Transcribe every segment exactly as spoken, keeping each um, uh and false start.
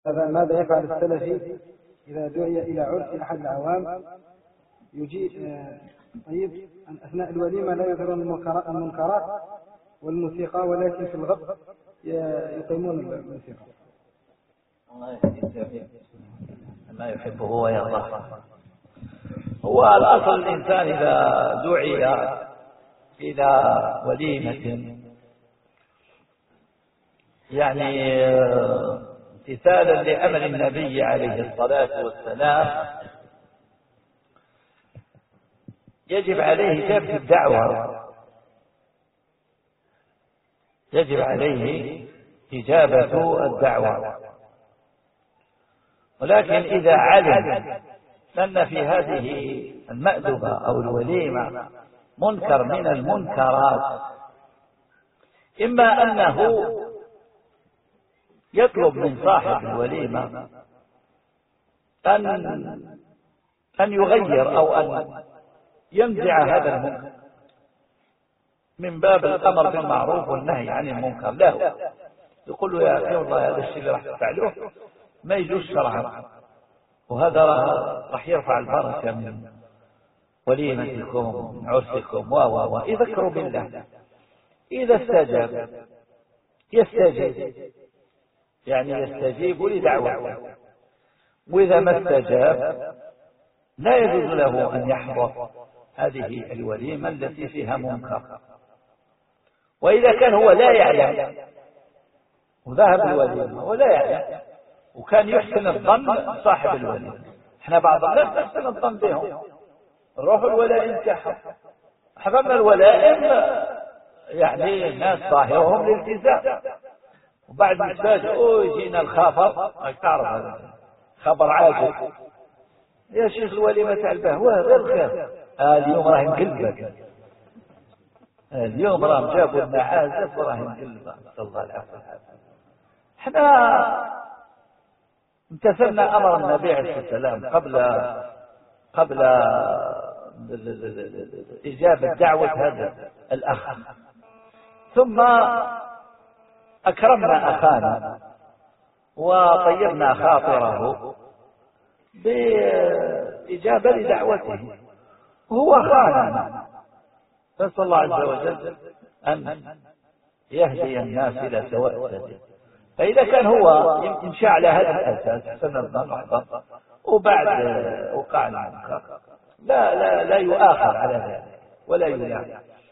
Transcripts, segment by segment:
هذا ماذا يفعل السلفي إذا دعي إلى عرس أحد العوام يجيء طيب أثناء الوليمة لا يظهرون المنكرات والموسيقى ولكن في الغد يقيمون الموسيقى؟ الله يهديه ما يحبه ويرضاه. هو الأصل الإنسان إذا دعي إلى وليمة يعني امتثالا لأمر النبي عليه الصلاة والسلام يجب عليه إجابة الدعوة، يجب عليه إجابة الدعوة. ولكن إذا علم أن في هذه المأدبة أو الوليمة منكر من المنكرات، إما أنه يطلب من صاحب الوليمة أن أن يغير أو أن ينزع هذا المنكر من باب الأمر بالمعروف والنهي عن المنكر له، يقول له يا أخي والله هذا الشيء اللي راح تفعله ما يجوز شرعا، وهذا راح يرفع البركة من وليمتكم من عرسكم و و و يذكروا بالله. إذا استجاب يستجيب، يعني يستجيب لدعوته، وإذا ما استجاب لا يجوز له أن يحضر هذه الوليمة التي فيها منكر. وإذا كان هو لا يعلم وذهب الوليمة ولا يعلم وكان يحسن الظن صاحب الوليمة، احنا بعض الناس نحسن الظن بهم، نروح الولائم تاعهم، حضرنا الولائم يعني الناس ظاهرهم الالتزام، وبعد ما تفاجئوا يجينا الخبر، تعرف هذا خبر عاجل يا شيخ الوليمة تاع البهوة غير خير، آه اليوم راه نقلبك، آه اليوم راه جابوا لنا عازف وراه نقلبك، صلى الله عليه وسلم. احنا امتثلنا امر النبي عليه السلام قبل قبل اجابه دعوه هذا الاخ، ثم اكرمنا اخانا وطيبنا خاطره باجابه لدعوته، وهو اخانا، نسال الله عز وجل ان يهدي الناس الى سواء السبيل. فإذا كان هو يمشي على هذا الأساس سنة الضغط وبعد وقع المنكر لا لا لا يؤاخذ على ذلك ولا يلام.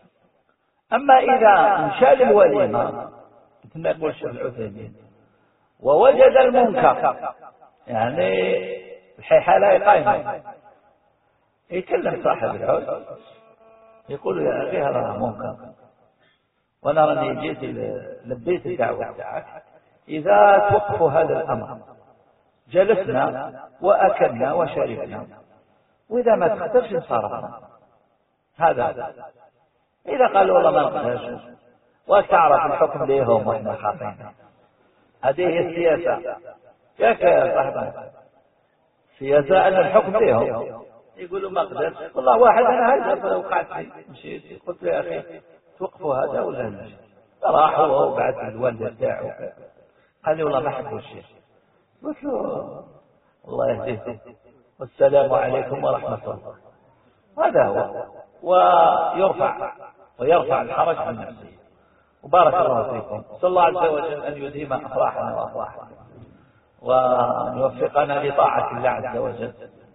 أما إذا انشاء الوليمة مثل ما يقول الشيخ العثيمين ووجد المنكر، يعني الحيحة لا يقايم، يكلم صاحب العود يقول يا أخي هذا منكر وأنا راني جيت لبيت الدعوة تاعك، إذا توقفوا هذا الأمر جلسنا وأكلنا وشربنا، وإذا ما تخترش انصرفنا. هذا إذا قالوا والله ما نقدرش وتعرف الحكم ليهم وإحنا خاطئين، هذه هي السياسة. ياك يا صاحبنا سياسة أن الحكم ليهم، يقولوا ما قدرش والله واحد أنا هذا وقعت فيه مشيت قلت له يا أخي توقفوا هذا ولا نمشي، راحوا وبعث الوالد تاعه قال لي والله ما حبوا الشيء، قلت له الله يهديكم والسلام عليكم ورحمة الله. هذا هو، ويرفع ويرفع الحرج عن نفسه. وبارك الله فيكم، صلى الله عز وجل أن يديم أفراحنا وأفراحنا وأن يوفقنا لطاعة الله عز وجل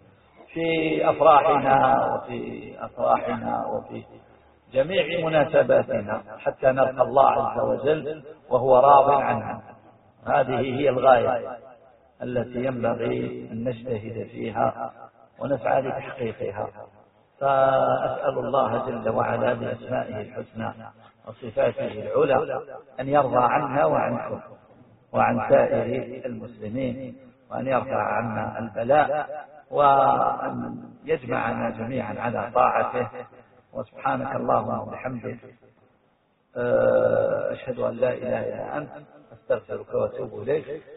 في أفراحنا وفي أفراحنا وفي جميع مناسباتنا حتى نلقى الله عز وجل وهو راض عنا. هذه هي الغاية التي ينبغي أن نجتهد فيها ونسعى لتحقيقها. فأسأل الله جل وعلا بأسمائه الحسنى وصفاته العلى أن يرضى عنا وعنكم وعن سائر المسلمين، وأن يرفع عنا البلاء، وأن يجمعنا جميعا على طاعته. وسبحانك اللهم وبحمدك أشهد أن لا إله إلا أنت أستغفرك وأتوب إليك.